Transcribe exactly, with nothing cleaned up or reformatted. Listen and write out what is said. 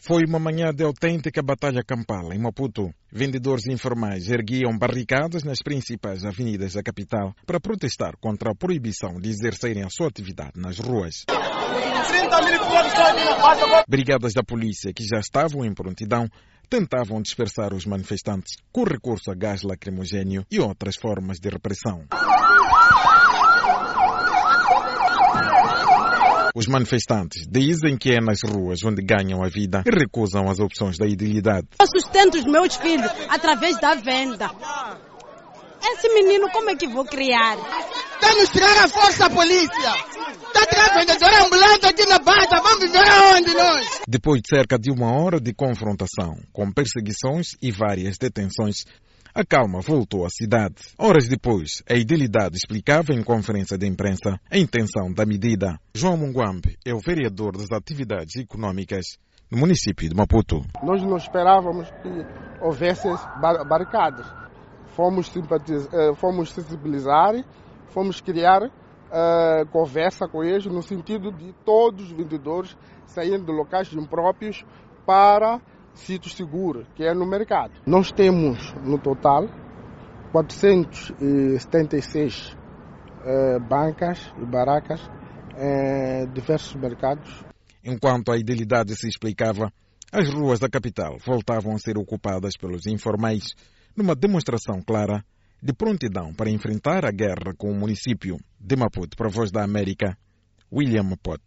Foi uma manhã de autêntica batalha campal em Maputo. Vendedores informais erguiam barricadas nas principais avenidas da capital para protestar contra a proibição de exercerem a sua atividade nas ruas. Brigadas da polícia, que já estavam em prontidão, tentavam dispersar os manifestantes com recurso a gás lacrimogéneo e outras formas de repressão. Os manifestantes dizem que é nas ruas onde ganham a vida e recusam as opções da idilidade. Eu sustento os meus filhos através da venda. Esse menino, como é que vou criar? Vamos tirar a força da polícia. Está tirando vendedor ambulante aqui na base. Vamos viver aonde nós? Depois de cerca de uma hora de confrontação, com perseguições e várias detenções, a calma voltou à cidade. Horas depois, a idilidade explicava em conferência de imprensa a intenção da medida. João Munguambe é o vereador das atividades econômicas no município de Maputo. Nós não esperávamos que houvesse bar barricadas. Fomos, simpatizar, fomos sensibilizar, fomos criar uh, conversa com eles no sentido de todos os vendedores saírem de locais impróprios para sítios seguros, que é no mercado. Nós temos, no total, quatrocentas e setenta e seis eh, bancas e barracas em diversos mercados. Enquanto a idilidade se explicava, as ruas da capital voltavam a ser ocupadas pelos informais, numa demonstração clara de prontidão para enfrentar a guerra com o município. De Maputo, para a Voz da América, William Maputo.